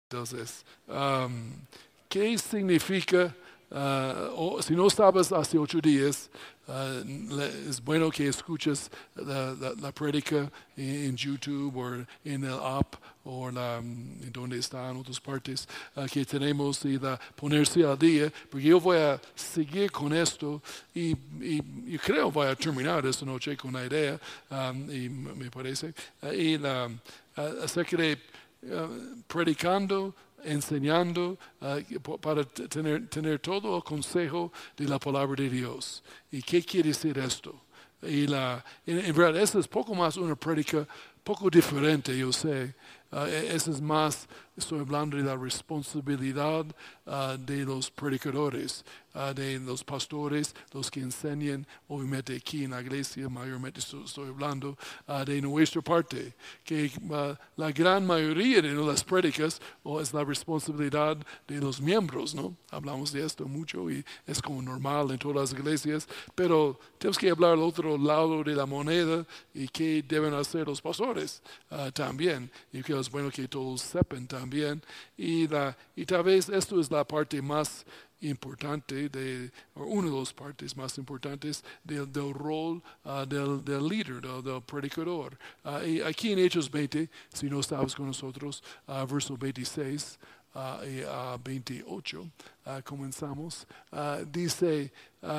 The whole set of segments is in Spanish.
Entonces, ¿qué significa? Si no sabes hace 8 días, es bueno que escuches la prédica en YouTube o en el app o en donde está en otras partes que tenemos y ponerse al día, porque yo voy a seguir con esto y creo voy a terminar esta noche con la idea, y me parece, acerca de predicando, enseñando para tener todo el consejo de la palabra de Dios. ¿Y qué quiere decir esto? En verdad, esta es poco más una prédica, poco diferente, yo sé. Eso es más, estoy hablando de la responsabilidad de los predicadores, de los pastores, los que enseñan, obviamente aquí en la iglesia, mayormente estoy hablando de nuestra parte, que la gran mayoría de las prédicas es la responsabilidad de los miembros, ¿no? Hablamos de esto mucho y es como normal en todas las iglesias, pero tenemos que hablar del otro lado de la moneda y qué deben hacer los pastores también, y que es bueno que todos sepan también, y tal vez esto es la parte más importante, o una de las partes más importantes del rol del líder, del predicador. Y aquí en Hechos 20, si no estabas con nosotros, verso 26 y 28, comenzamos, dice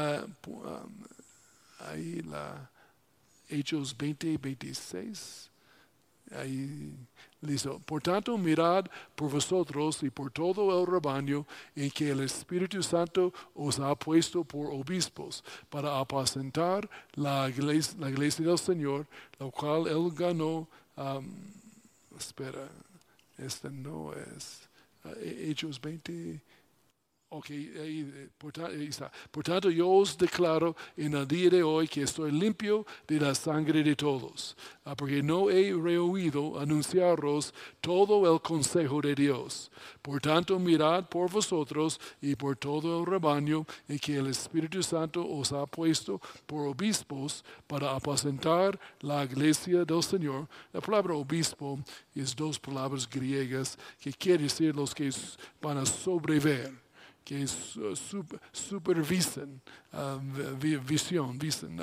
ahí Hechos 20, 26. Ahí listo. Por tanto, mirad por vosotros y por todo el rebaño en que el Espíritu Santo os ha puesto por obispos para apacentar la iglesia del Señor, la cual él ganó. Espera, este no es Hechos 20. Ok, ahí está. Por tanto, yo os declaro en el día de hoy que estoy limpio de la sangre de todos, porque no he rehuido anunciaros todo el consejo de Dios. Por tanto, mirad por vosotros y por todo el rebaño en que el Espíritu Santo os ha puesto por obispos para apacentar la iglesia del Señor. La palabra obispo es dos palabras griegas que quiere decir los que van a sobrever, que supervisan, visión,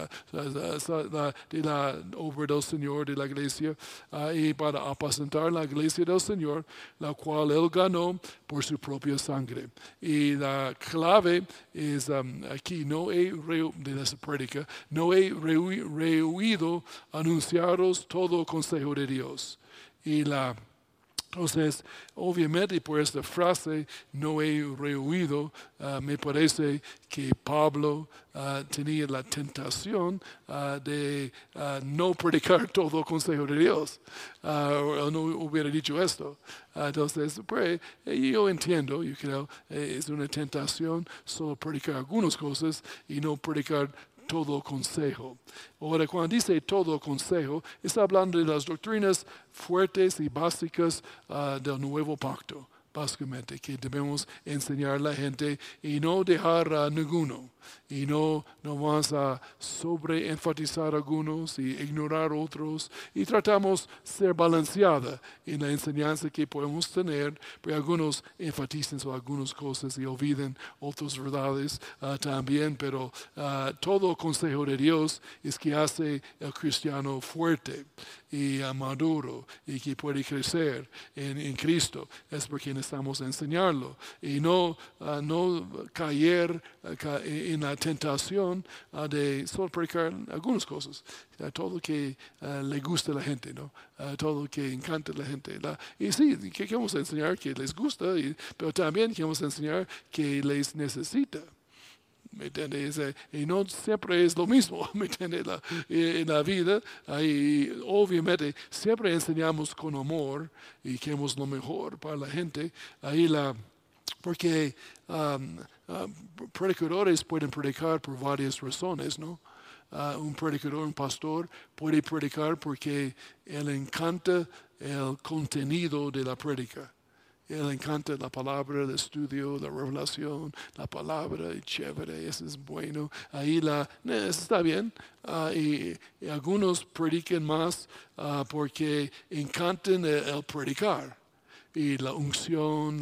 de la obra del Señor, de la iglesia, y para apacentar la iglesia del Señor, la cual él ganó por su propia sangre. Y la clave es aquí, de esa prédica, no he rehuido anunciaros todo el consejo de Dios. Entonces, obviamente por esta frase, no he rehuido, me parece que Pablo tenía la tentación de no predicar todo el consejo de Dios. Él no hubiera dicho esto. Entonces, pues, yo entiendo, yo creo, es una tentación solo predicar algunas cosas y no predicar todo consejo. Ahora, cuando dice todo consejo, está hablando de las doctrinas fuertes y básicas del nuevo pacto, básicamente, que debemos enseñar a la gente y no dejar a ninguno. Y no vamos a sobreenfatizar algunos y ignorar otros. Y tratamos de ser balanceada en la enseñanza que podemos tener, pero algunos enfatizan sobre algunas cosas y olvidan otras verdades también. Pero todo el consejo de Dios es que hace el cristiano fuerte y maduro y que puede crecer en Cristo. Es porque necesitamos enseñarlo y no caer en la tentación de solo predicar algunas cosas, todo lo que le gusta a la gente, ¿no? Todo lo que encanta a la gente. Y sí, que queremos enseñar que les gusta, pero también queremos enseñar que les necesita. ¿Me entiendes? Y no siempre es lo mismo, ¿me entiendes? En la vida, y obviamente siempre enseñamos con amor y queremos lo mejor para la gente. Porque predicadores pueden predicar por varias razones, ¿no? Un predicador, un pastor, puede predicar porque él encanta el contenido de la prédica. Él encanta la palabra, el estudio, la revelación, la palabra, y chévere, eso es bueno. Eso está bien. Y algunos predican más porque encantan el predicar. y la unción,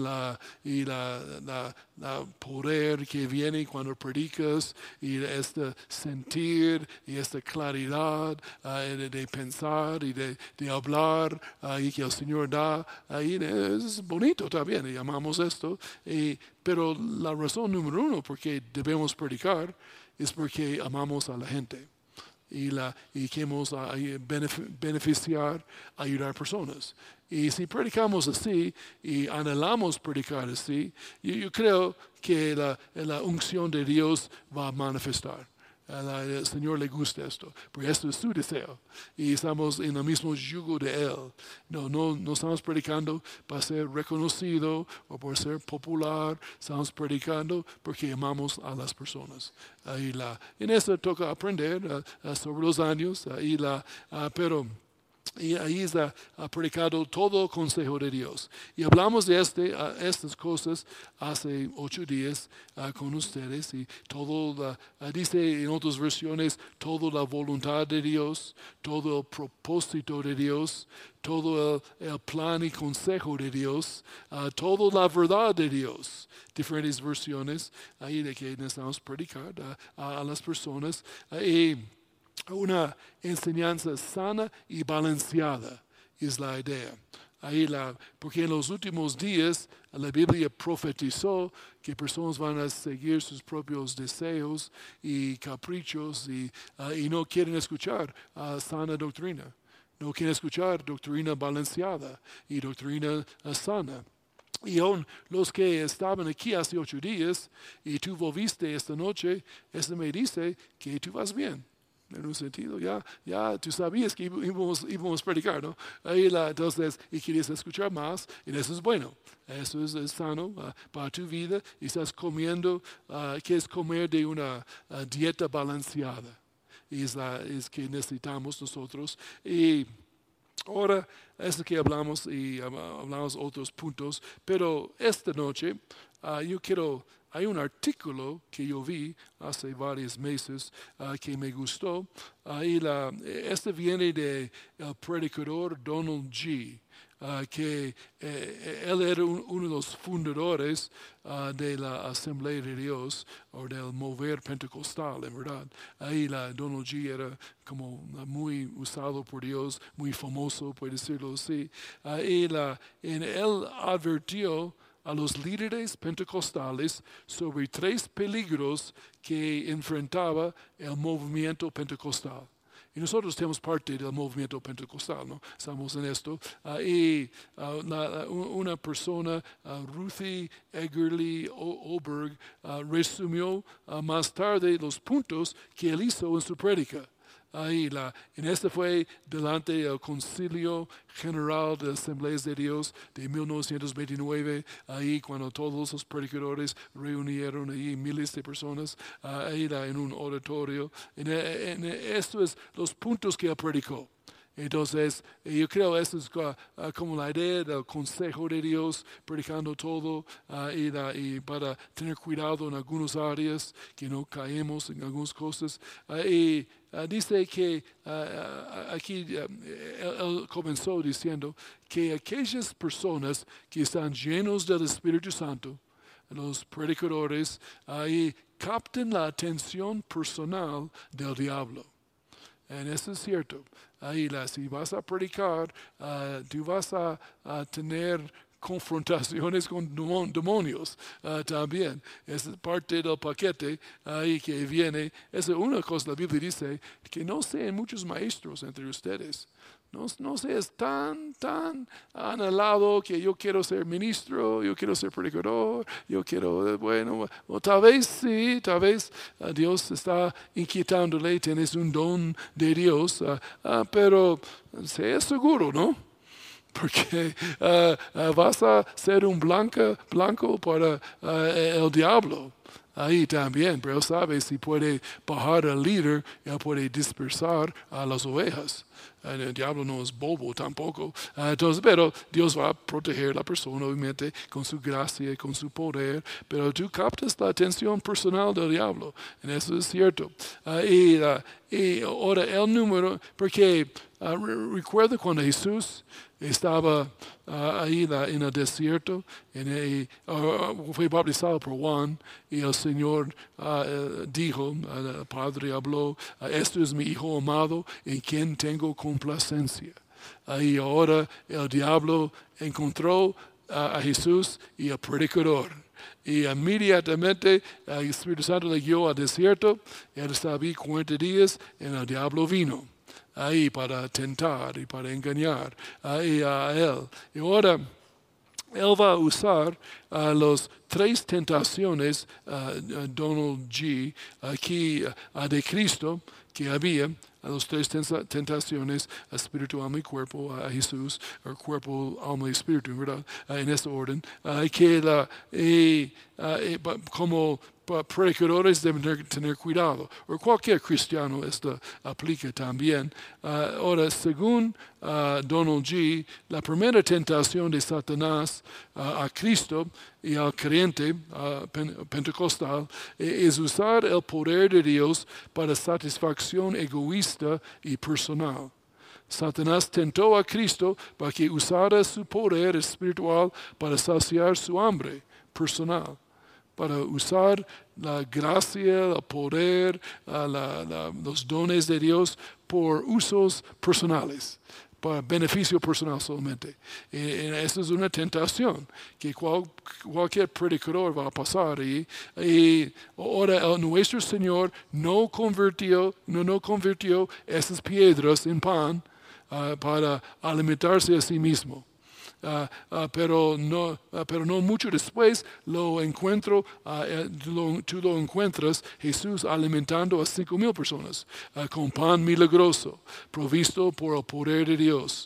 la poder que viene cuando predicas, y este sentir, y esta claridad de pensar y de hablar, y que el Señor da, ahí es bonito también, y amamos esto. Pero la razón número uno por qué debemos predicar es porque amamos a la gente y queremos beneficiar, ayudar a personas. Y si predicamos así y anhelamos predicar así, yo creo que la unción de Dios va a manifestar. Al Señor le gusta esto, porque esto es su deseo. Y estamos en el mismo yugo de Él. No estamos predicando para ser reconocido o por ser popular. Estamos predicando porque amamos a las personas. En eso toca aprender sobre los años, pero... Y ahí está predicado todo el consejo de Dios. Y hablamos de estas cosas hace 8 días con ustedes. Y todo, dice en otras versiones, toda la voluntad de Dios, todo el propósito de Dios, todo el plan y consejo de Dios, toda la verdad de Dios. Diferentes versiones ahí de que necesitamos predicar a las personas. Una enseñanza sana y balanceada es la idea. Porque en los últimos días la Biblia profetizó que personas van a seguir sus propios deseos y caprichos y no quieren escuchar sana doctrina. No quieren escuchar doctrina balanceada y doctrina sana. Y aún los que estaban aquí hace 8 días y tú volviste esta noche, eso me dice que tú vas bien. En un sentido, ya tú sabías que íbamos a predicar, ¿no? Entonces, y querías escuchar más, y eso es bueno. Eso es sano para tu vida. Y estás comiendo, que es comer de una dieta balanceada. Y es que necesitamos nosotros. Y ahora, es que hablamos y hablamos otros puntos, pero esta noche yo quiero... Hay un artículo que yo vi hace varios meses que me gustó. Este viene del predicador Donald G., que él era uno de los fundadores de la Asamblea de Dios o del mover pentecostal, en verdad. Donald G. era como muy usado por Dios, muy famoso, puede decirlo así. Él advirtió a los líderes pentecostales sobre 3 peligros que enfrentaba el movimiento pentecostal. Y nosotros tenemos parte del movimiento pentecostal, ¿no? Estamos en esto. Una persona, Ruthie Egerly Oberg, resumió más tarde los puntos que él hizo en su prédica. En este fue delante del Concilio General de Asambleas de Dios de 1929, cuando todos los predicadores reunieron miles de personas en un auditorio. Esto es los puntos que él predicó. Entonces, yo creo que esto es como la idea del consejo de Dios, predicando todo y para tener cuidado en algunas áreas, que no caemos en algunas cosas. Dice que aquí él comenzó diciendo que aquellas personas que están llenos del Espíritu Santo, los predicadores, capten la atención personal del diablo. Eso es cierto. Si vas a predicar, tú vas a tener confrontaciones con demonios también. Esa es parte del paquete que viene. Esa es una cosa, la Biblia dice, que no sean muchos maestros entre ustedes. No seas tan anhelado que yo quiero ser ministro, yo quiero ser predicador, yo quiero, o tal vez sí, tal vez Dios está inquietándole, tienes un don de Dios, pero sé seguro, ¿no? Porque vas a ser un blanco para el diablo. Ahí también, pero él sabe si puede bajar al líder, él puede dispersar a las ovejas. El diablo no es bobo tampoco. Entonces, pero Dios va a proteger a la persona, obviamente, con su gracia y con su poder. Pero tú captas la atención personal del diablo. Y eso es cierto. Y ahora el número, porque recuerda cuando Jesús estaba ahí en el desierto, fue bautizado por Juan, y el Señor dijo, el Padre habló, esto es mi Hijo amado, en quien tengo complacencia. Y ahora el diablo encontró a Jesús y al predicador. Y inmediatamente el Espíritu Santo le guió al desierto. Él estaba ahí 40 días y el diablo vino ahí para tentar y para engañar ahí a él. Y ahora él va a usar las 3 tentaciones, Donald G., aquí de Cristo que había. A las 3 tentaciones, espíritu, alma y cuerpo, a Jesús, el cuerpo, alma y espíritu, ¿verdad? En este orden, como predicadores deben tener cuidado, o cualquier cristiano esto aplica también. Ahora, según Donald G., la primera tentación de Satanás a Cristo y al creyente pentecostal es usar el poder de Dios para satisfacción egoísta y personal. Satanás tentó a Cristo para que usara su poder espiritual para saciar su hambre personal, para usar la gracia, el poder, los dones de Dios por usos personales, para beneficio personal solamente. Esa es una tentación que cualquier predicador va a pasar. Y ahora nuestro Señor no convirtió esas piedras en pan para alimentarse a sí mismo. Pero no mucho después lo encuentro, tú lo encuentras Jesús alimentando a 5,000 personas con pan milagroso, provisto por el poder de Dios.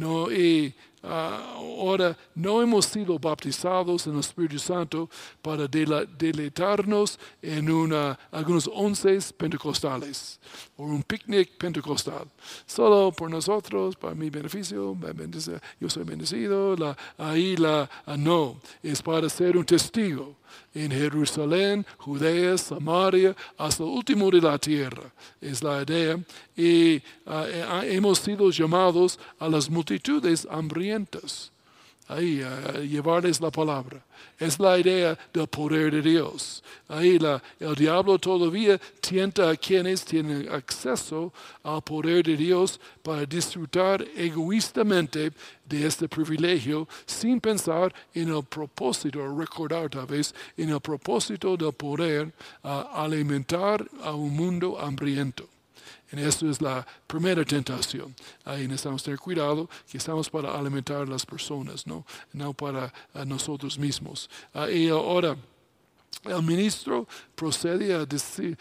Ahora no hemos sido bautizados en el Espíritu Santo para deleitarnos en algunos 11 pentecostales o un picnic pentecostal. Solo por nosotros, para mi beneficio, yo soy bendecido. No, es para ser un testigo en Jerusalén, Judea, Samaria, hasta el último de la tierra. Es la idea. Y hemos sido llamados a las multitudes hambrientas. Ahí, llevarles la palabra. Es la idea del poder de Dios. Ahí el diablo todavía tienta a quienes tienen acceso al poder de Dios para disfrutar egoístamente de este privilegio sin pensar en el propósito, recordar tal vez, en el propósito del poder alimentar a un mundo hambriento. Y esto es la primera tentación. Ahí necesitamos tener cuidado que estamos para alimentar a las personas, no para nosotros mismos. Y ahora, el ministro procede a decir,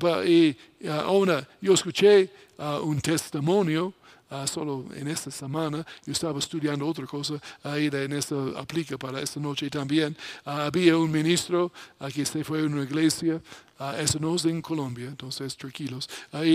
yo escuché un testimonio. Solo en esta semana, yo estaba estudiando otra cosa, en esto aplica para esta noche también. Había un ministro que se fue a una iglesia, eso no es en Colombia, entonces tranquilos.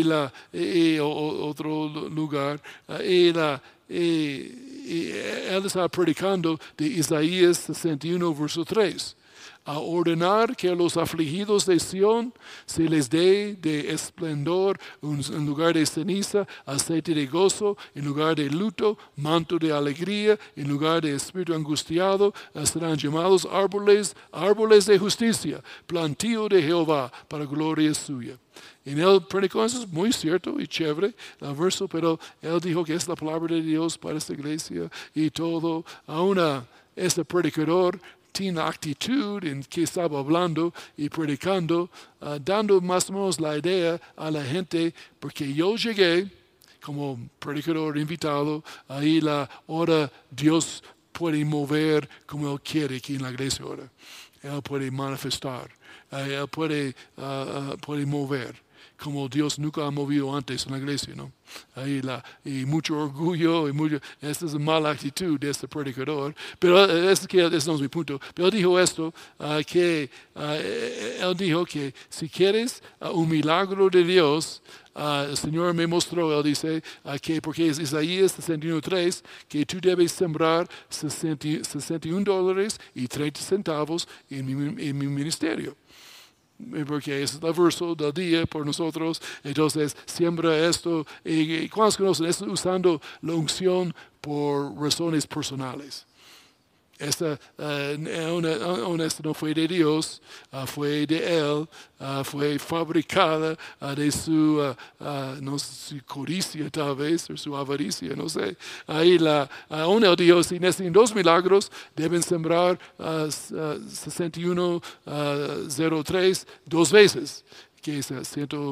Otro lugar, él estaba predicando de Isaías 61, verso 3. A ordenar que a los afligidos de Sión se les dé de esplendor en lugar de ceniza, aceite de gozo, en lugar de luto, manto de alegría, en lugar de espíritu angustiado, serán llamados árboles de justicia, plantío de Jehová para gloria suya. En él predicó, eso es muy cierto y chévere el verso, pero él dijo que es la palabra de Dios para esta iglesia y todo. Aún este predicador tiene actitud en que estaba hablando y predicando, dando más o menos la idea a la gente, porque yo llegué como predicador invitado, ahí ahora Dios puede mover como Él quiere aquí en la iglesia ahora. Él puede manifestar, Él puede mover como Dios nunca ha movido antes en la iglesia, ¿no? Y mucho orgullo, esta es una mala actitud de este predicador, pero ese no es mi punto. Pero él dijo esto, él dijo que si quieres un milagro de Dios, el Señor me mostró, él dice, que porque es Isaías 61:3, que tú debes sembrar $61.30 en mi ministerio. porque es el verso del día por nosotros. Entonces, siembra esto. ¿Y cuántos conocen esto? Usando la unción por razones personales. Esta no fue de Dios, fue de Él, fue fabricada de su, no sé, su codicia tal vez, o su avaricia, no sé. Ahí el Dios, y necesitan 2 milagros, deben sembrar 61:03 2 veces. Que es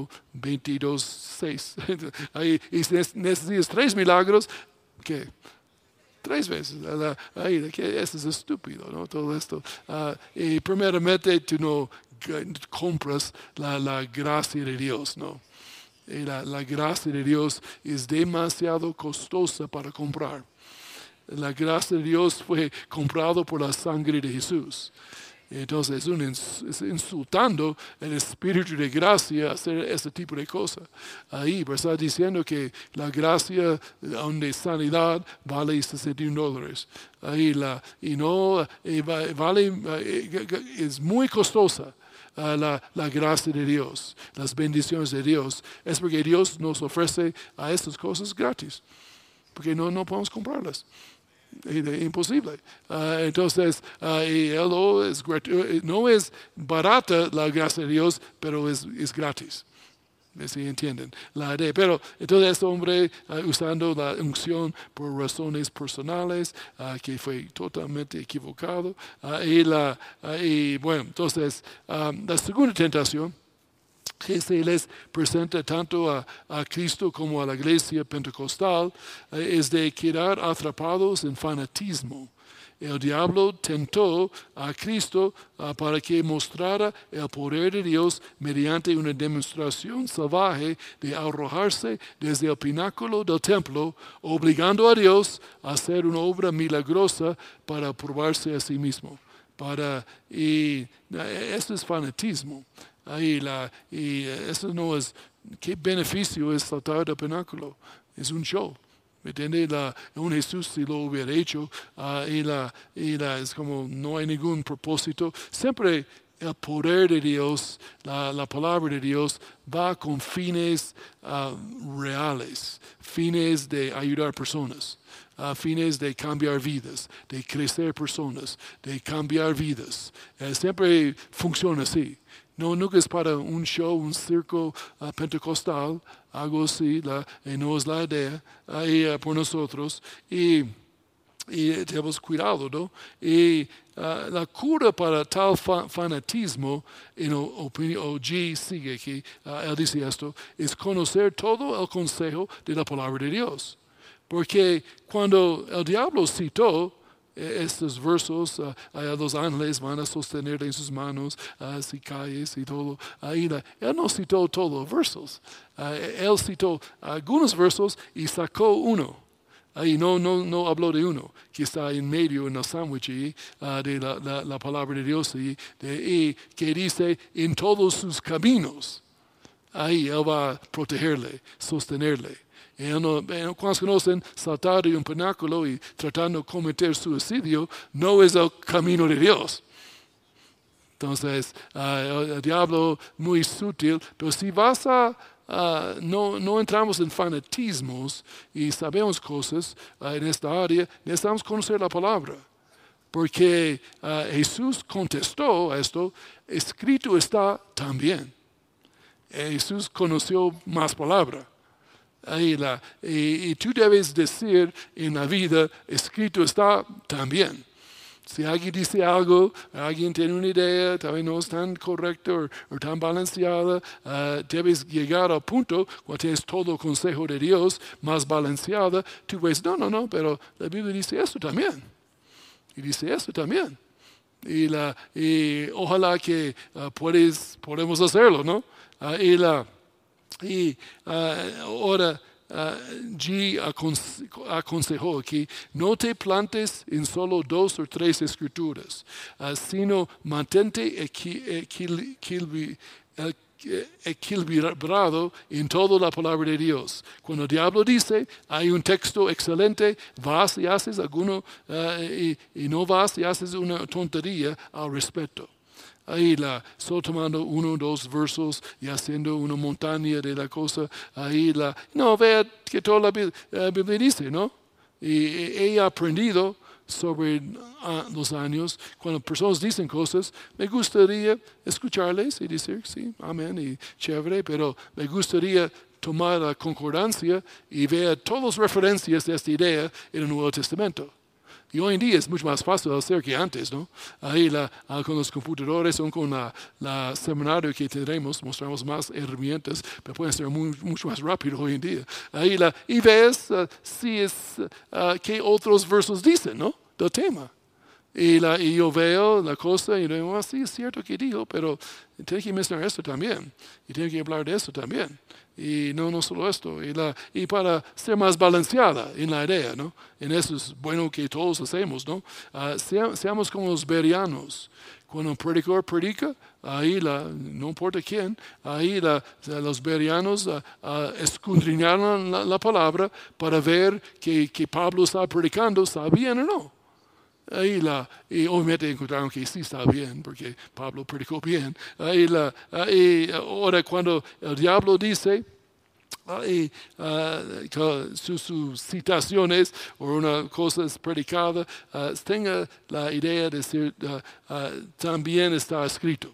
122:6. Ahí, y si necesitas 3 milagros, ¿qué? 3 veces. Eso es estúpido, ¿no? Todo esto. Y primeramente, tú no compras la gracia de Dios, ¿no? Y la gracia de Dios es demasiado costosa para comprar. La gracia de Dios fue comprado por la sangre de Jesús. Entonces es insultando el espíritu de gracia hacer ese tipo de cosas. Ahí está diciendo que la gracia de sanidad vale $61. Ahí es muy costosa. La gracia de Dios, las bendiciones de Dios, es porque Dios nos ofrece a estas cosas gratis, porque no podemos comprarlas. Imposible. Entonces, no es barata la gracia de Dios, pero es gratis. ¿Sí entienden? Pero entonces este hombre usando la unción por razones personales, que fue totalmente equivocado. Bueno, entonces, la segunda tentación que se les presenta tanto a Cristo como a la iglesia pentecostal es de quedar atrapados en fanatismo. El diablo tentó a Cristo para que mostrara el poder de Dios mediante una demostración salvaje de arrojarse desde el pináculo del templo, obligando a Dios a hacer una obra milagrosa para probarse a sí mismo. Esto es fanatismo. Y eso no es, ¿qué beneficio es saltar del pináculo? Es un show. ¿Me entiende? Un Jesús si lo hubiera hecho, es como no hay ningún propósito. Siempre el poder de Dios, la palabra de Dios, va con fines reales, fines de ayudar personas. Fines de cambiar vidas, de crecer personas, de cambiar vidas. Siempre funciona así. Nunca es para un show, un circo pentecostal, algo así, no es la idea por nosotros. Y tenemos cuidado, ¿no? Y la cura para tal fanatismo, G sigue aquí, él dice esto, es conocer todo el consejo de la palabra de Dios. Porque cuando el diablo citó estos versos, los ángeles van a sostener en sus manos si caes y todo, él no citó todos los versos. Él citó algunos versos y sacó uno. Ahí no habló de uno, que está en medio en el sándwich de la palabra de Dios y que dice en todos sus caminos. Ahí él va a protegerle, sostenerle. Cuando conocen saltar de un pináculo y tratando de cometer suicidio, no es el camino de Dios. Entonces, el diablo muy sutil, pero si vas no entramos en fanatismos y sabemos cosas en esta área, necesitamos conocer la palabra. Porque Jesús contestó a esto, escrito está también. Jesús conoció más palabra. Y tú debes decir en la vida, escrito está también. Si alguien dice algo, alguien tiene una idea, tal vez no es tan correcta o tan balanceada, debes llegar al punto cuando tienes todo el consejo de Dios más balanceada, tú ves, no, pero la Biblia dice eso también. Y dice eso también. Y ojalá que podemos hacerlo, ¿no? Ahora G aconsejó que no te plantes en solo 2 o 3 escrituras, sino mantente equilibrado en toda la palabra de Dios. Cuando el diablo dice, hay un texto excelente, vas y haces alguno y no vas y haces una tontería al respecto. Ahí solo tomando uno o dos versos y haciendo una montaña de la cosa. Ahí no, vea que toda la Biblia dice, ¿no? Y he aprendido sobre los años, cuando personas dicen cosas, me gustaría escucharles y decir, sí, amén, y chévere, pero me gustaría tomar la concordancia y ver todas las referencias de esta idea en el Nuevo Testamento. Y hoy en día es mucho más fácil hacer que antes, ¿no? Ahí con los computadores o con la seminario que tendremos, mostramos más herramientas, pero pueden ser mucho más rápido hoy en día. Ahí y ves si es qué otros versos dicen, ¿no? Del tema. Y yo veo la cosa y digo, sí, es cierto que dijo, pero tiene que mencionar esto también. Y tiene que hablar de esto también. Y no solo esto. Y para ser más balanceada en la idea, ¿no? En eso es bueno que todos hacemos, ¿no? Seamos como los bereanos. Cuando un predicador predica, ahí no importa quién, ahí los bereanos escudriñaron la palabra para ver que Pablo estaba predicando, ¿está bien o no? Ahí y obviamente encontraron que sí está bien, porque Pablo predicó bien. Ahora cuando el diablo dice, sus citaciones o una cosa es predicada, tenga la idea de decir, también está escrito.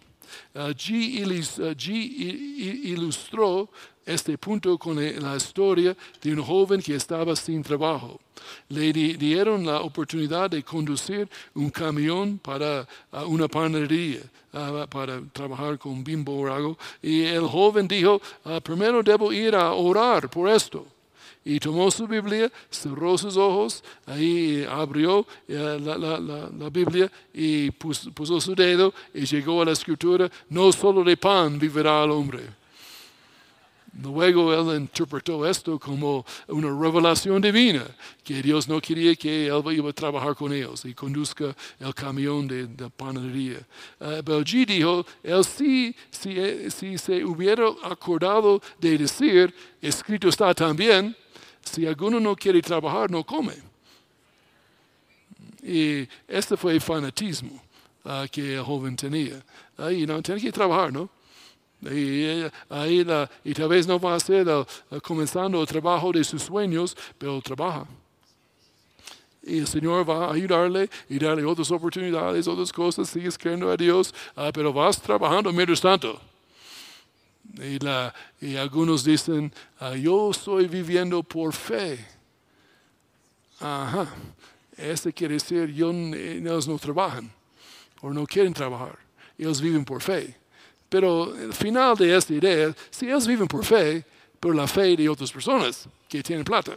G ilustró este punto con la historia de un joven que estaba sin trabajo. Le dieron la oportunidad de conducir un camión para una panadería, para trabajar con Bimbo o algo. Y el joven dijo, primero debo ir a orar por esto. Y tomó su Biblia, cerró sus ojos, ahí abrió la Biblia y puso su dedo y llegó a la escritura, no solo de pan vivirá el hombre. Luego él interpretó esto como una revelación divina, que Dios no quería que él iba a trabajar con ellos y conduzca el camión de panadería. Pero G dijo, él si se hubiera acordado de decir, escrito está también, si alguno no quiere trabajar, no come. Y este fue el fanatismo que el joven tenía. Ahí no tiene que trabajar, ¿no? Y tal vez no va a ser comenzando el trabajo de sus sueños, pero trabaja. Y el Señor va a ayudarle y darle otras oportunidades, otras cosas, sigues creyendo a Dios, pero vas trabajando mientras tanto. Y algunos dicen, yo estoy viviendo por fe. Ajá. Eso quiere decir, ellos no trabajan o no quieren trabajar. Ellos viven por fe. Pero el final de esta idea, si ellos viven por fe, por la fe de otras personas que tienen plata,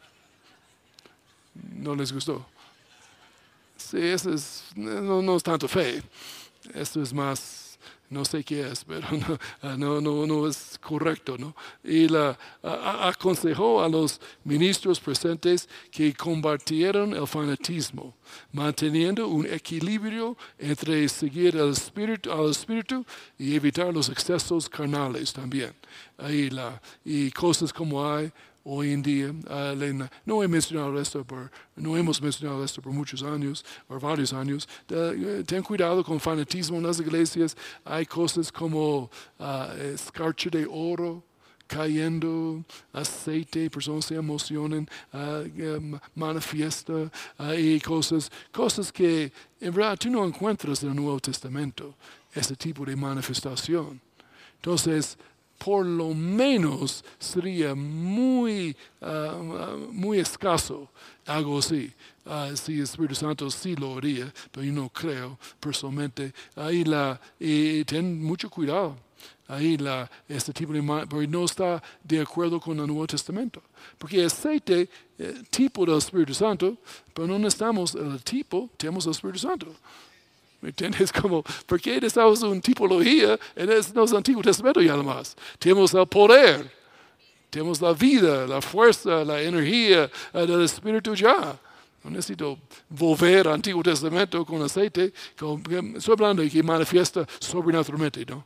no les gustó. Sí, eso no es tanto fe. Esto es más, no sé qué es, pero no es correcto, ¿no? Y aconsejó a los ministros presentes que combatieran el fanatismo, manteniendo un equilibrio entre seguir al espíritu y evitar los excesos carnales también. Y cosas como hay hoy en día, no hemos mencionado esto por muchos años, por varios años. Ten cuidado con fanatismo en las iglesias. Hay cosas como escarcha de oro cayendo, aceite, personas se emocionan, manifiesta, y cosas que en verdad tú no encuentras en el Nuevo Testamento, ese tipo de manifestación. Entonces, por lo menos sería muy escaso algo así. Si el Espíritu Santo sí lo haría, pero yo no creo personalmente. Y ten mucho cuidado. Este tipo de porque no está de acuerdo con el Nuevo Testamento. Porque el aceite, tipo del Espíritu Santo, pero no necesitamos el tipo, tenemos el Espíritu Santo. ¿Me entiendes? ¿Por qué necesitamos una tipología en el Antiguo Testamento y además? Tenemos el poder, tenemos la vida, la fuerza, la energía del Espíritu ya. No necesito volver al Antiguo Testamento con aceite, estoy hablando de que manifiesta sobrenaturalmente, ¿no?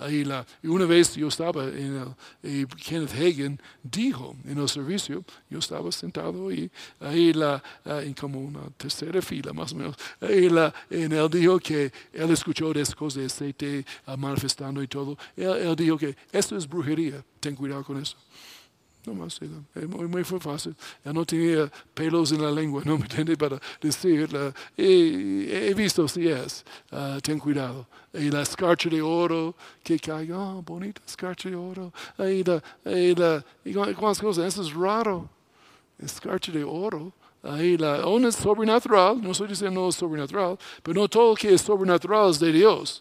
Y una vez yo estaba y Kenneth Hagin dijo en el servicio, yo estaba sentado en como una tercera fila más o menos, y él dijo que él escuchó de esas cosas de aceite manifestando y todo. Él dijo que esto es brujería, ten cuidado con eso. No más, muy fácil. Ya no tenía pelos en la lengua, ¿no me entiende? Para decir, he visto si es, ten cuidado. Y la escarcha de oro que caiga, bonita escarcha de oro. Y cuántas cosas, eso es raro. Escarcha de oro. Una es sobrenatural, no estoy diciendo no es sobrenatural, pero no todo lo que es sobrenatural es de Dios.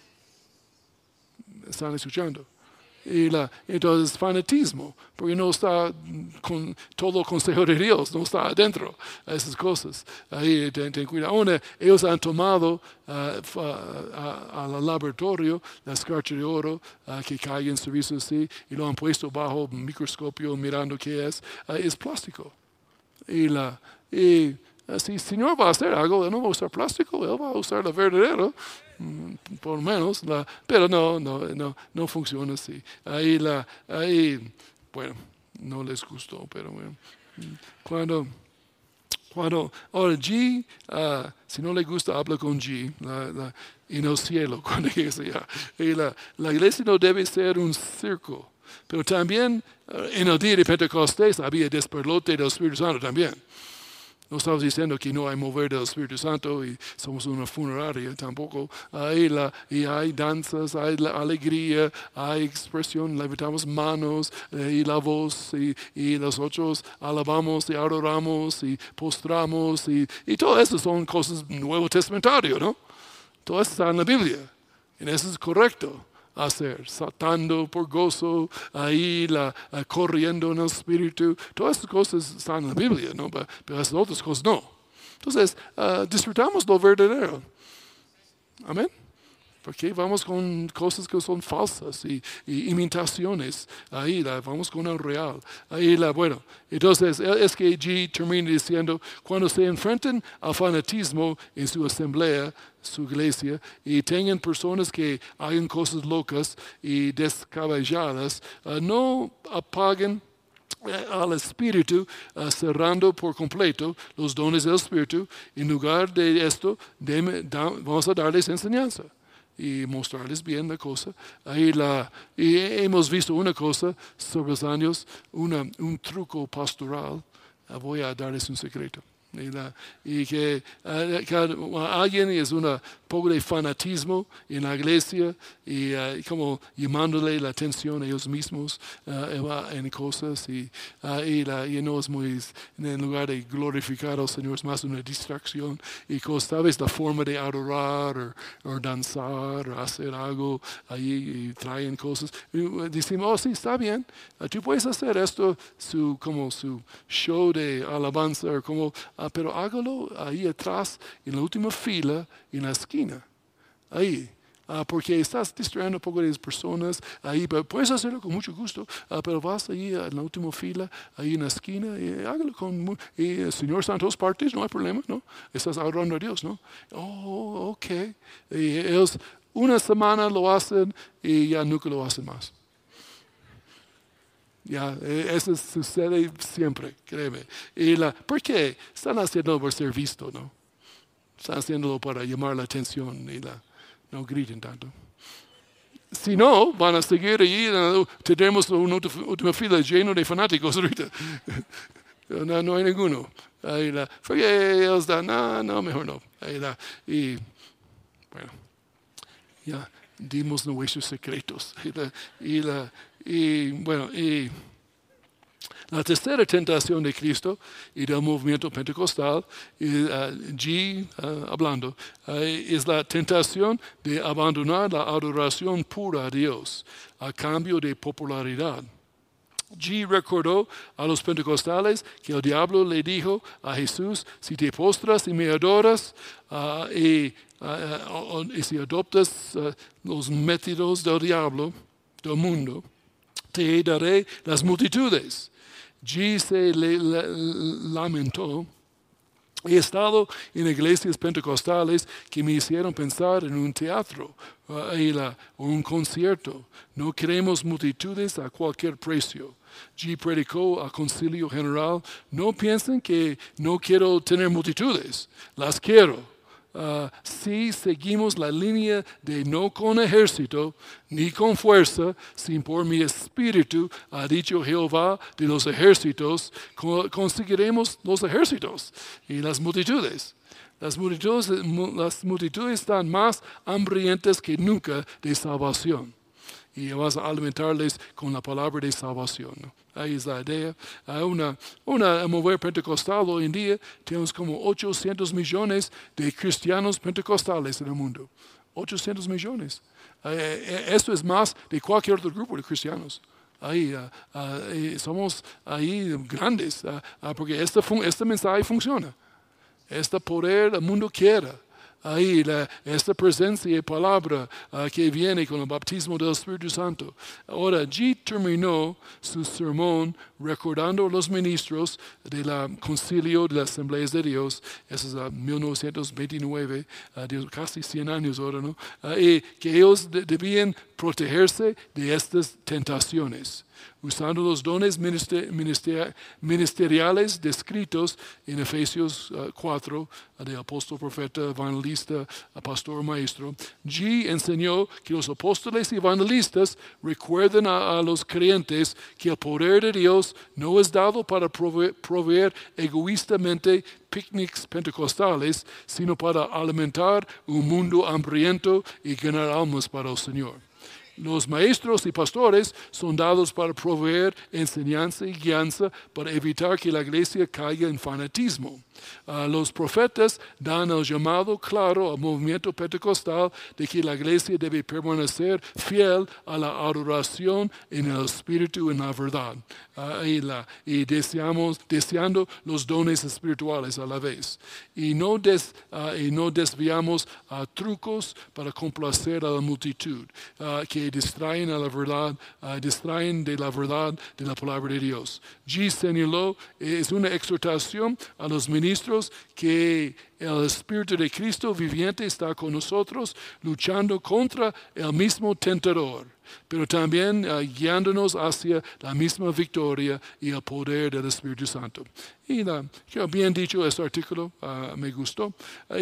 ¿Están escuchando? Entonces fanatismo, porque no está con todo el consejo de Dios, no está adentro a esas cosas. Ahí ten cuidado. Ellos han tomado al laboratorio la escarcha de oro que cae en servicio así y lo han puesto bajo microscopio mirando qué es plástico. Si el Señor va a hacer algo, Él no va a usar plástico, Él va a usar lo verdadero. Por lo menos, pero no funciona así. Bueno, no les gustó, pero bueno. Ahora G, si no le gusta, habla con G, en el cielo, cuando sea. La iglesia no debe ser un circo, pero también en el día de Pentecostés había desperlote del Espíritu Santo también. No estamos diciendo que no hay mover del Espíritu Santo y somos una funeraria tampoco. Y hay danzas, hay alegría, hay expresión, levantamos manos y la voz y nosotros alabamos y adoramos y postramos y todo eso son cosas nuevo testamentario, ¿no? Todo eso está en la Biblia. Y eso es correcto hacer, saltando por gozo, corriendo en el Espíritu. Todas esas cosas están en la Biblia, ¿no? Pero esas otras cosas no. Entonces, disfrutamos lo verdadero. Amén. Porque vamos con cosas que son falsas y imitaciones. Vamos con el real. Bueno, entonces es que G termina diciendo, cuando se enfrenten al fanatismo en su asamblea, su iglesia, y tengan personas que hagan cosas locas y descabelladas, no apaguen al Espíritu, cerrando por completo los dones del Espíritu. En lugar de esto, vamos a darles enseñanza y mostrarles bien la cosa. Y hemos visto una cosa sobre los años, un truco pastoral. Voy a darles un secreto. Y que alguien es un poco de fanatismo en la iglesia y como llamándole la atención a ellos mismos en cosas y no es muy, en lugar de glorificar al Señor, es más una distracción y cosas, tal vez la forma de adorar o danzar o hacer algo ahí y traen cosas. Y decimos, sí, está bien, tú puedes hacer esto como su show de alabanza o como pero hágalo ahí atrás, en la última fila, en la esquina. Ahí. Porque estás distrayendo un poco de las personas ahí, pero puedes hacerlo con mucho gusto, pero vas ahí en la última fila, ahí en la esquina, y hágalo y el Señor está en todas partes, no hay problema, ¿no? Estás adorando a Dios, ¿no? Oh, ok. Y ellos una semana lo hacen y ya nunca lo hacen más. Ya, eso sucede siempre, créeme. ¿Por qué? Están haciéndolo por ser visto, ¿no? Están haciéndolo para llamar la atención y no griten tanto. Si no, van a seguir ahí, tendremos una última fila llena de fanáticos ahorita. No hay ninguno. Porque ellos dan, no, mejor no. Y bueno, ya dimos nuestros secretos. Y la tercera tentación de Cristo y del movimiento pentecostal, hablando, es la tentación de abandonar la adoración pura a Dios a cambio de popularidad. G recordó a los pentecostales que el diablo le dijo a Jesús, si te postras y me adoras y si adoptas los métodos del diablo, del mundo, te daré las multitudes. G se lamentó He estado en iglesias pentecostales que me hicieron pensar en un teatro o un concierto. No queremos multitudes a cualquier precio. G predicó a concilio general, no piensen que no quiero tener multitudes, las quiero. Si seguimos la línea de no con ejército, ni con fuerza, sin por mi espíritu, ha dicho Jehová de los ejércitos, conseguiremos los ejércitos y las multitudes. Las multitudes están más hambrientas que nunca de salvación. Y vas a alimentarles con la palabra de salvación, ¿no? Ahí es la idea. Una mover pentecostal hoy en día, tenemos como 800 millones de cristianos pentecostales en el mundo. 800 millones. Esto es más de cualquier otro grupo de cristianos. Ahí somos ahí grandes, porque este mensaje funciona. Este poder el mundo quiere. Ahí esta presencia y palabra que viene con el bautismo del Espíritu Santo. Ahora, G terminó su sermón recordando a los ministros del concilio de las Asambleas de Dios, eso es 1929, casi 100 años ahora, ¿no? Y que ellos debían protegerse de estas tentaciones, usando los dones ministeriales descritos en Efesios 4, de apóstol, profeta, evangelista, pastor, maestro. G enseñó que los apóstoles y evangelistas recuerden a los creyentes que el poder de Dios no es dado para proveer egoístamente picnics pentecostales, sino para alimentar un mundo hambriento y ganar almas para el Señor. Los maestros y pastores son dados para proveer enseñanza y guianza para evitar que la iglesia caiga en fanatismo. Los profetas dan el llamado claro al movimiento pentecostal de que la iglesia debe permanecer fiel a la adoración en el espíritu y en la verdad. Y deseando los dones espirituales a la vez. Y no desviamos a trucos para complacer a la multitud, que distraen a la verdad, distraen de la verdad de la palabra de Dios. G. señaló, es una exhortación a los ministros que el Espíritu de Cristo viviente está con nosotros, luchando contra el mismo tentador, pero también guiándonos hacia la misma victoria y el poder del Espíritu Santo. Y bien dicho este artículo, me gustó.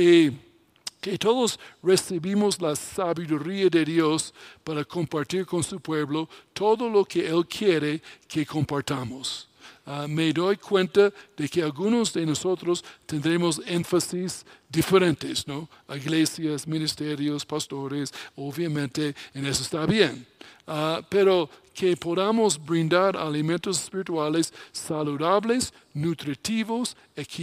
Que todos recibimos la sabiduría de Dios para compartir con su pueblo todo lo que Él quiere que compartamos. Me doy cuenta de que algunos de nosotros tendremos énfasis diferentes, ¿no? Iglesias, ministerios, pastores, obviamente, en eso está bien. Pero que podamos brindar alimentos espirituales saludables, nutritivos,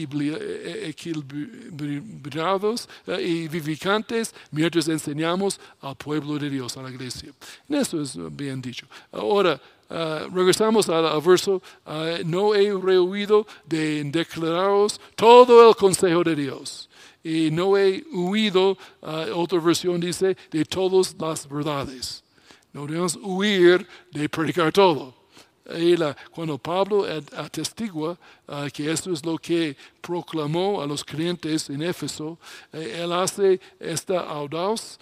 equilibrados y vivificantes mientras enseñamos al pueblo de Dios, a la iglesia. Eso es bien dicho. Ahora, regresamos al verso, no he rehuido de declararos todo el consejo de Dios. Y no he huido, otra versión dice, de todas las verdades. No debemos huir de predicar todo. Cuando Pablo atestigua que esto es lo que proclamó a los creyentes en Éfeso, él hace esta audaz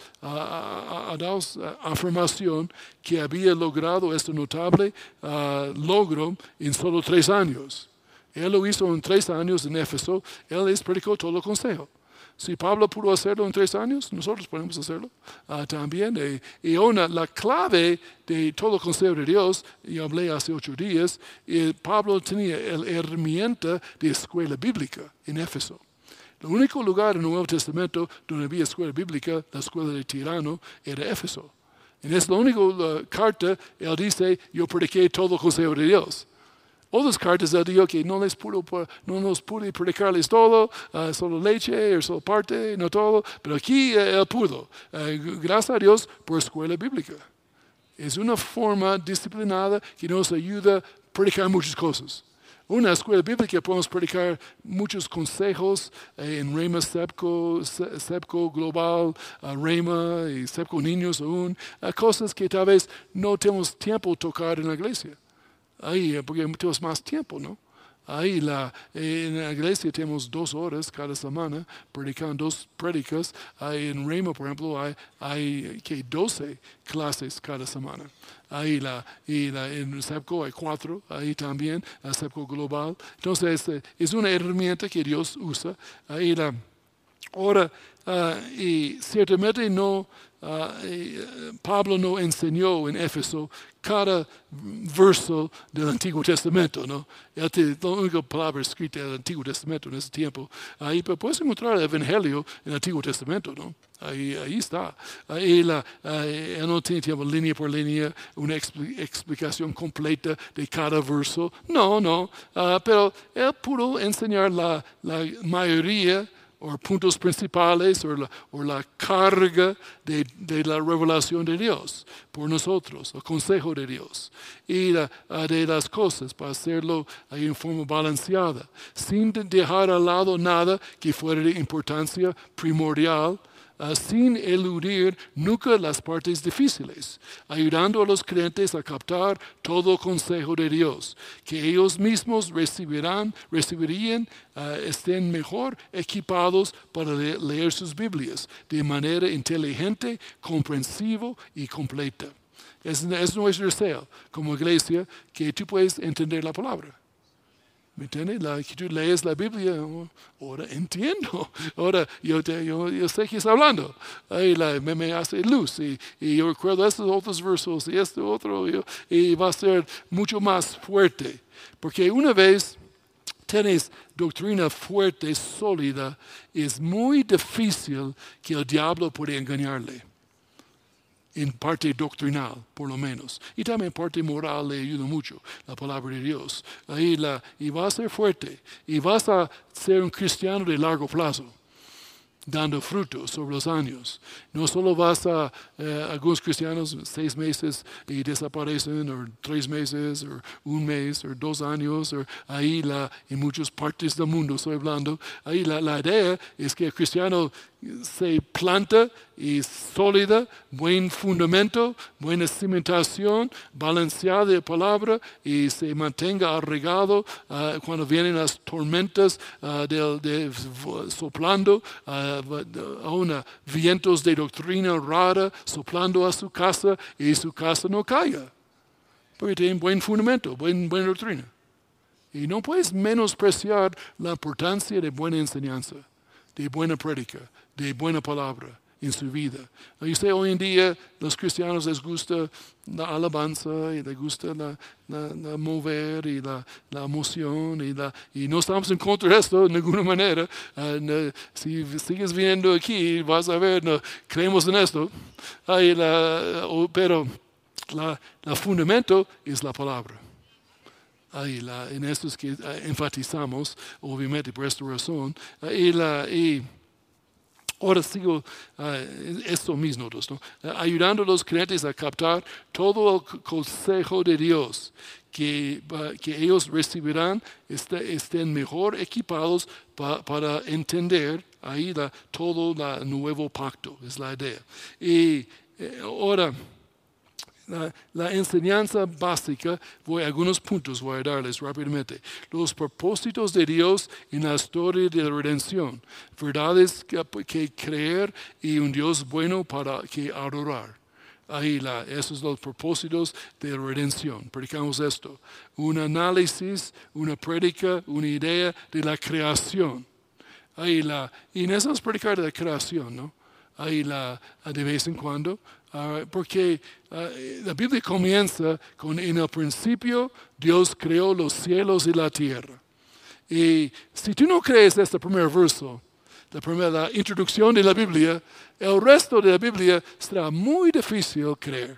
afirmación que había logrado este notable logro en solo 3 años. Él lo hizo en 3 años en Éfeso, él les predicó todo el consejo. Si Pablo pudo hacerlo en 3 años, nosotros podemos hacerlo también. Y la clave de todo el consejo de Dios, y hablé hace 8 días, Pablo tenía la herramienta de escuela bíblica en Éfeso. El único lugar en el Nuevo Testamento donde había escuela bíblica, la escuela de Tirano, era Éfeso. En esa única carta, él dice, yo prediqué todo el consejo de Dios. Otras cartas él dijo que no nos pude predicarles todo, solo leche, solo parte, no todo, pero aquí él pudo. Gracias a Dios por escuela bíblica. Es una forma disciplinada que nos ayuda a predicar muchas cosas. Una escuela bíblica podemos predicar muchos consejos en Rema Sepco Global, Rema y Sepco Niños aún, cosas que tal vez no tenemos tiempo de tocar en la iglesia. Ahí, porque tenemos más tiempo, ¿no? Ahí en la iglesia tenemos 2 horas cada semana, predican 2 prédicas. Ahí en Rema, por ejemplo, hay 12 clases cada semana. Ahí en SEPCO hay 4, ahí también, el SEPCO Global. Entonces, es una herramienta que Dios usa. Ahí ahora, y ciertamente no, Pablo no enseñó en Éfeso cada verso del Antiguo Testamento, ¿no? La única palabra escrita del Antiguo Testamento en ese tiempo. Ahí pero puedes encontrar el Evangelio en el Antiguo Testamento, ¿no? Ahí está. Él no tiene tiempo línea por línea, una explicación completa de cada verso. No, pero él pudo enseñar la mayoría o puntos principales o la carga de la revelación de Dios por nosotros, el consejo de Dios y de las cosas para hacerlo en forma balanceada, sin dejar al lado nada que fuera de importancia primordial, sin eludir nunca las partes difíciles, ayudando a los creyentes a captar todo consejo de Dios, que ellos mismos recibirían, estén mejor equipados para leer sus Biblias de manera inteligente, comprensiva y completa. Es nuestro deseo como iglesia que tú puedes entender la palabra. ¿Me entiendes? Que tú lees la Biblia, ahora entiendo. Ahora yo sé que está hablando. Ahí me hace luz. Y yo recuerdo estos otros versos y este otro. Y va a ser mucho más fuerte. Porque una vez tienes doctrina fuerte, sólida, es muy difícil que el diablo pueda engañarle. En parte doctrinal, por lo menos. Y también parte moral le ayuda mucho, la palabra de Dios. Y vas a ser fuerte. Y vas a ser un cristiano de largo plazo, dando frutos sobre los años. No solo vas algunos cristianos 6 meses y desaparecen, o 3 meses, o 1 mes, o 2 años, o ahí en muchas partes del mundo estoy hablando. Ahí la idea es que el cristiano se planta y sólida, buen fundamento, buena cimentación, balanceada de palabra y se mantenga arraigado cuando vienen las tormentas soplando, vientos de doctrina rara soplando a su casa y su casa no caiga. Porque tienen buen fundamento, buena doctrina. Y no puedes menospreciar la importancia de buena enseñanza, de buena prédica, de buena palabra en su vida. Yo sé, hoy en día los cristianos les gusta la alabanza y les gusta la mover y la emoción y no estamos en contra de esto de ninguna manera. Si sigues viendo aquí vas a ver, no, creemos en esto. Pero el fundamento es la palabra. En esto es que enfatizamos, obviamente por esta razón. Ahora sigo esto mismo, ¿no? Ayudando a los creyentes a captar todo el consejo de Dios que ellos recibirán, estén mejor equipados para entender todo el nuevo pacto, es la idea. Y ahora, la enseñanza básica, algunos puntos voy a darles rápidamente. Los propósitos de Dios en la historia de la redención. Verdades que creer y un Dios bueno para que adorar. Esos son los propósitos de la redención. Predicamos esto. Un análisis, una prédica, una idea de la creación. Y necesitamos predicar de la creación, ¿no? De vez en cuando. Porque la Biblia comienza con en el principio Dios creó los cielos y la tierra. Y si tú no crees este primer verso, la introducción de la Biblia, el resto de la Biblia será muy difícil creer.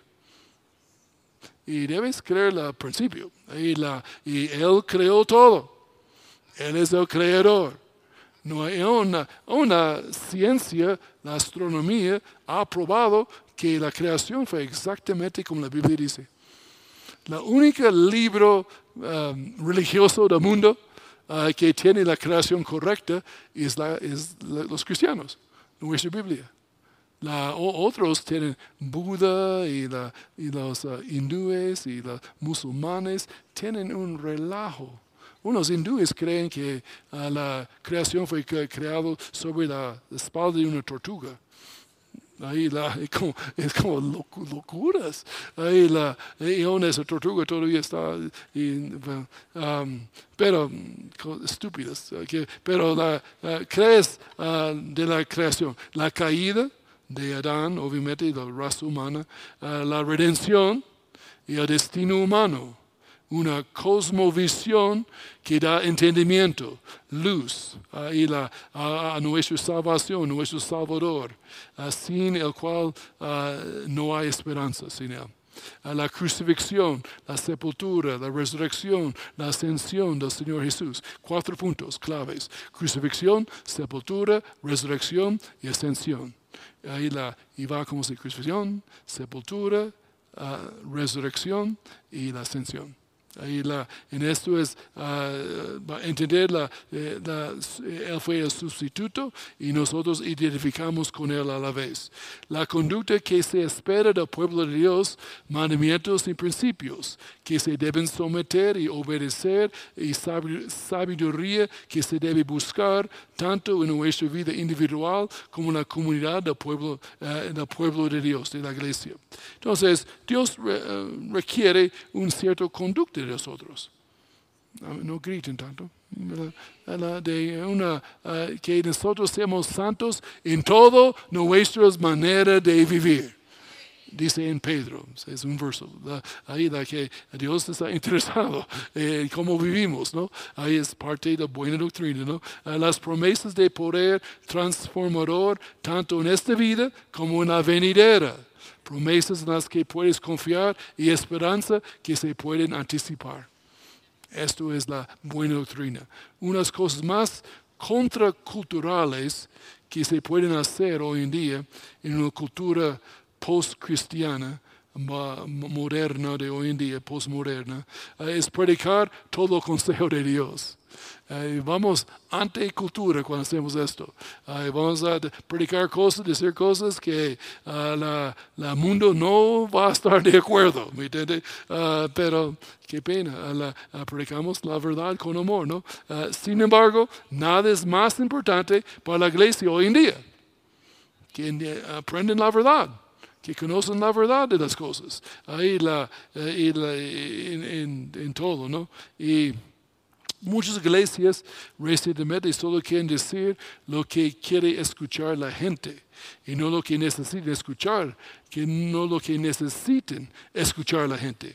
Y debes creer al principio. Y Él creó todo. Él es el creador. No hay una ciencia, la astronomía, ha probado que la creación fue exactamente como la Biblia dice. La única libro religioso del mundo que tiene la creación correcta es los cristianos, nuestra Biblia. Otros tienen Buda y los hindúes y los musulmanes, tienen un relajo. Unos hindúes creen que la creación fue creado sobre la espalda de una tortuga. Ahí es como locuras. Ahí y aún esa tortuga todavía está, pero estúpidas. Pero crees de la creación, la caída de Adán, obviamente, de la raza humana, la redención y el destino humano. Una cosmovisión que da entendimiento, luz, a nuestra salvación, nuestro Salvador, sin el cual no hay esperanza sin Él. La crucifixión, la sepultura, la resurrección, la ascensión del Señor Jesús. 4 puntos claves. Crucifixión, sepultura, resurrección y ascensión. Y va como si crucifixión, sepultura, resurrección y la ascensión. En esto es entender Él fue el sustituto y nosotros identificamos con Él a la vez. La conducta que se espera del pueblo de Dios, mandamientos y principios que se deben someter y obedecer y sabiduría que se debe buscar tanto en nuestra vida individual como en la comunidad del pueblo de Dios, de la iglesia. Entonces, Dios requiere un cierto conducta de nosotros. No griten tanto. Que nosotros seamos santos en todo nuestras maneras de vivir. Dice en Pedro, es un verso, ahí que Dios está interesado en cómo vivimos, ¿no? Ahí es parte de la buena doctrina, ¿no? Las promesas de poder transformador, tanto en esta vida como en la venidera. Promesas en las que puedes confiar y esperanza que se pueden anticipar. Esto es la buena doctrina. Unas cosas más contraculturales que se pueden hacer hoy en día en una cultura post-cristiana, moderna de hoy en día, postmoderna, es predicar todo el consejo de Dios. Vamos ante cultura cuando hacemos esto. Vamos a predicar cosas, decir cosas que el mundo no va a estar de acuerdo, ¿me entiende? Pero qué pena, predicamos la verdad con amor, ¿no? Sin embargo, nada es más importante para la iglesia hoy en día que aprenden la verdad, que conocen la verdad de las cosas. Ahí en todo, ¿no? Y muchas iglesias recientemente solo quieren decir lo que quiere escuchar la gente y no lo que necesitan escuchar, no lo que necesiten escuchar la gente.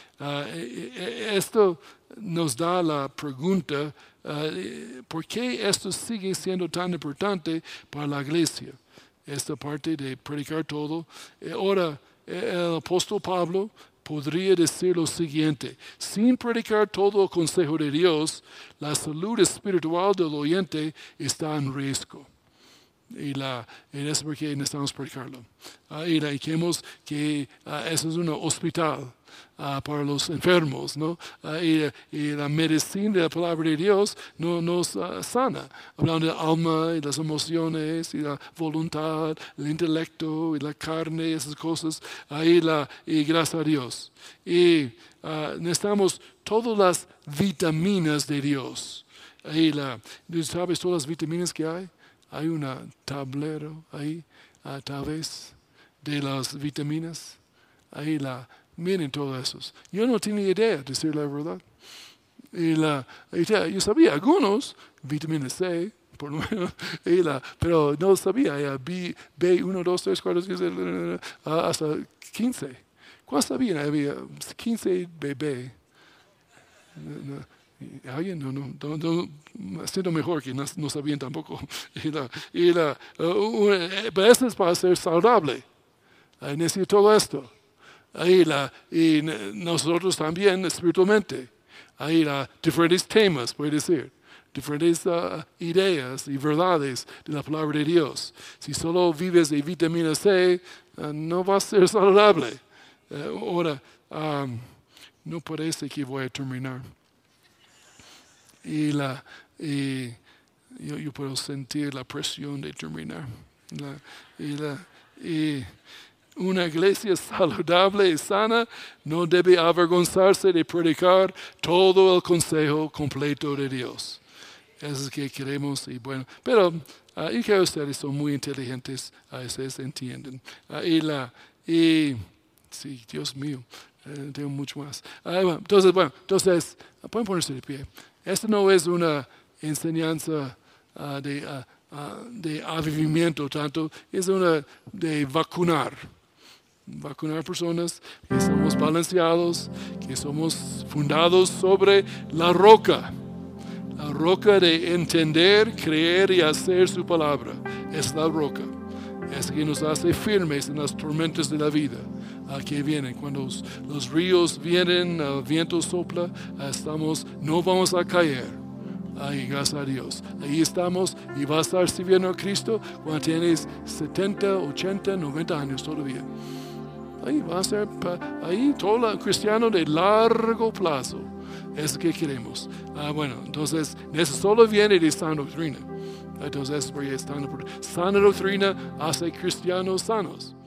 Esto nos da la pregunta, ¿por qué esto sigue siendo tan importante para la iglesia? Esta parte de predicar todo. Ahora, el apóstol Pablo podría decir lo siguiente: sin predicar todo el consejo de Dios, la salud espiritual del oyente está en riesgo. Y eso es porque necesitamos predicarlo. Y dijimos que eso es un hospital para los enfermos, ¿no? Y la medicina de la palabra de Dios nos sana, hablando del alma y las emociones y la voluntad, el intelecto y la carne, esas cosas. Y gracias a Dios. Y necesitamos todas las vitaminas de Dios. ¿Sabes todas las vitaminas que hay? Hay un tablero ahí, tal vez, de las vitaminas. Miren todos esos. Yo no tenía idea, decir la verdad. Yo sabía algunos, vitamina C, por lo menos, pero no sabía, B1, 2, 3, 4, 5, hasta 15. ¿Cuál sabían? Había 15 BB. Alguien no siento mejor que no sabían tampoco. Pero eso es para ser saludable. Necesito todo esto. Y nosotros también espiritualmente. Diferentes temas, puede decir. Diferentes ideas y verdades de la palabra de Dios. Si solo vives de vitamina C, no va a ser saludable. Ahora, no parece que voy a terminar. Yo puedo sentir la presión de terminar. una iglesia saludable y sana no debe avergonzarse de predicar todo el consejo completo de Dios. Eso es que queremos y bueno, pero y que ustedes son muy inteligentes, a veces entienden. Sí, Dios mío, tengo mucho más. Entonces, pueden ponerse de pie. Esta no es una enseñanza de avivamiento tanto, es una de vacunar personas, que somos balanceados, que somos fundados sobre la roca de entender, creer y hacer su palabra. Es la roca. Es que nos hace firmes en las tormentas de la vida que vienen. Cuando los ríos vienen, el viento sopla, no vamos a caer. Ay, gracias a Dios. Ahí estamos y vas a estar sirviendo a Cristo cuando tienes 70, 80, 90 años todavía. Ahí va a ser todo cristiano de largo plazo. Es lo que queremos. Entonces, eso solo viene de sana doctrina. Entonces, sana doctrina hace cristianos sanos.